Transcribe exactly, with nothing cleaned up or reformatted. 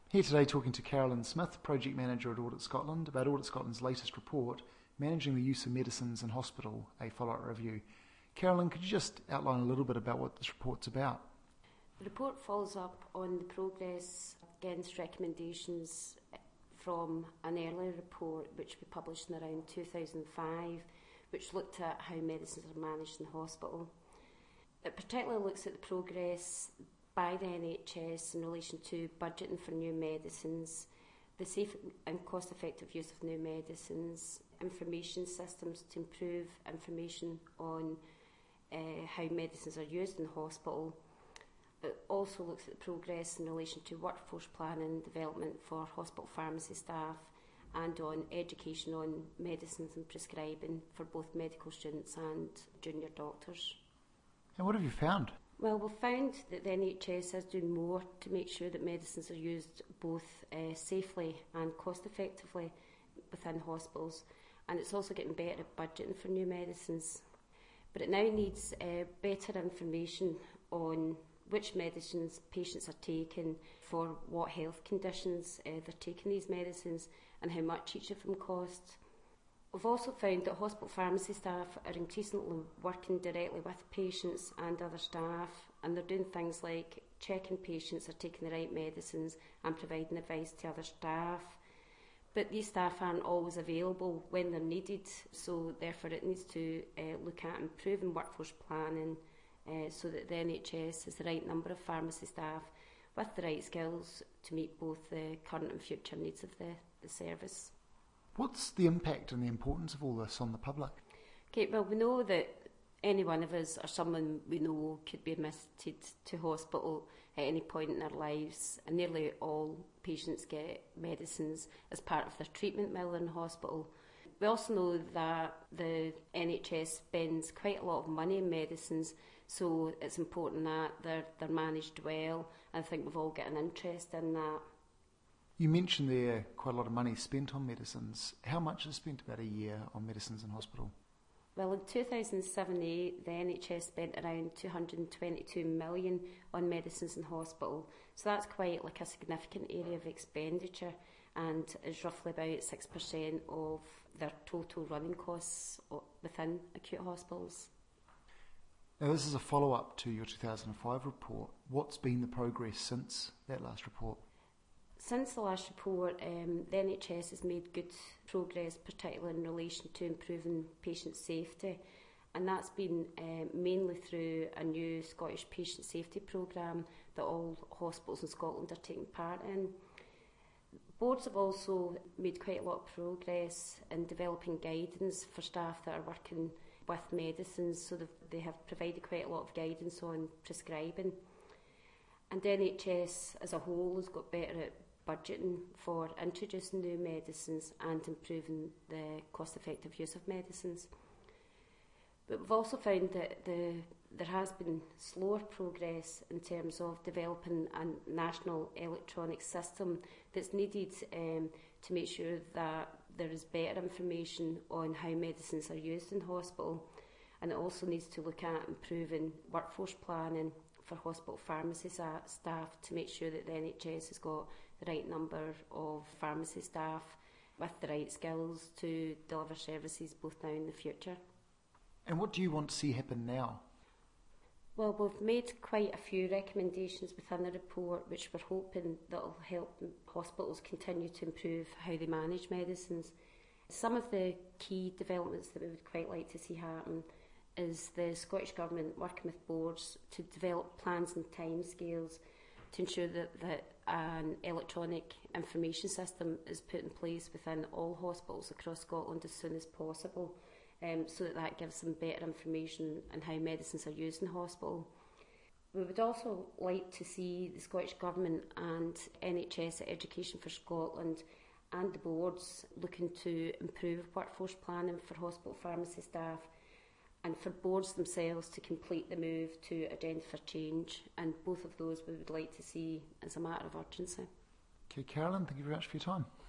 Here today talking to Carolyn Smith, Project Manager at Audit Scotland, about Audit Scotland's latest report, Managing the Use of Medicines in Hospital, a follow-up review. Carolyn, could you just outline a little bit about what this report's about? The report follows up on the progress against recommendations from an earlier report which we published in around two thousand five, which looked at how medicines are managed in hospital. It particularly looks at the progress by the N H S in relation to budgeting for new medicines, the safe and cost-effective use of new medicines, information systems to improve information on uh, how medicines are used in hospital. It also looks at the progress in relation to workforce planning, development for hospital pharmacy staff, and on education on medicines and prescribing for both medical students and junior doctors. And what have you found? Well, we've found that the N H S is doing more to make sure that medicines are used both uh, safely and cost effectively within hospitals, and it's also getting better at budgeting for new medicines. But it now needs uh, better information on which medicines patients are taking, for what health conditions uh, they're taking these medicines, and how much each of them costs. We've also found that hospital pharmacy staff are increasingly working directly with patients and other staff, and they're doing things like checking patients are taking the right medicines and providing advice to other staff. But these staff aren't always available when they're needed, so therefore it needs to uh, look at improving workforce planning uh, so that the N H S has the right number of pharmacy staff with the right skills to meet both the current and future needs of the, the service. What's the impact and the importance of all this on the public? Okay, well, we know that any one of us or someone we know could be admitted to hospital at any point in their lives, and nearly all patients get medicines as part of their treatment while in hospital. We also know that the N H S spends quite a lot of money on medicines, so it's important that they're, they're managed well, and I think we've all got an interest in that. You mentioned there quite a lot of money spent on medicines. How much is spent about a year on medicines in hospital? Well, in two thousand seven eight, the N H S spent around two hundred twenty-two million dollars on medicines in hospital. So that's quite like a significant area of expenditure, and is roughly about six percent of their total running costs within acute hospitals. Now, this is a follow-up to your two thousand five report. What's been the progress since that last report? Since the last report, um, the N H S has made good progress, particularly in relation to improving patient safety, and that's been uh, mainly through a new Scottish patient safety programme that all hospitals in Scotland are taking part in. Boards have also made quite a lot of progress in developing guidance for staff that are working with medicines, so they have provided quite a lot of guidance on prescribing. And the N H S as a whole has got better at budgeting for introducing new medicines and improving the cost-effective use of medicines. But we've also found that the, there has been slower progress in terms of developing a national electronic system that's needed um, to make sure that there is better information on how medicines are used in hospital, and it also needs to look at improving workforce planning for hospital pharmacy staff to make sure that the N H S has got the right number of pharmacy staff with the right skills to deliver services both now and in the future. And what do you want to see happen now? Well, we've made quite a few recommendations within the report which we're hoping that will help hospitals continue to improve how they manage medicines. Some of the key developments that we would quite like to see happen is the Scottish Government working with boards to develop plans and timescales to ensure that, that an electronic information system is put in place within all hospitals across Scotland as soon as possible, um, so that that gives them better information on how medicines are used in hospital. We would also like to see the Scottish Government and N H S Education for Scotland and the boards looking to improve workforce planning for hospital pharmacy staff, and for boards themselves to complete the move to Agenda for Change, and both of those we would like to see as a matter of urgency. Okay, Carolyn, thank you very much for your time.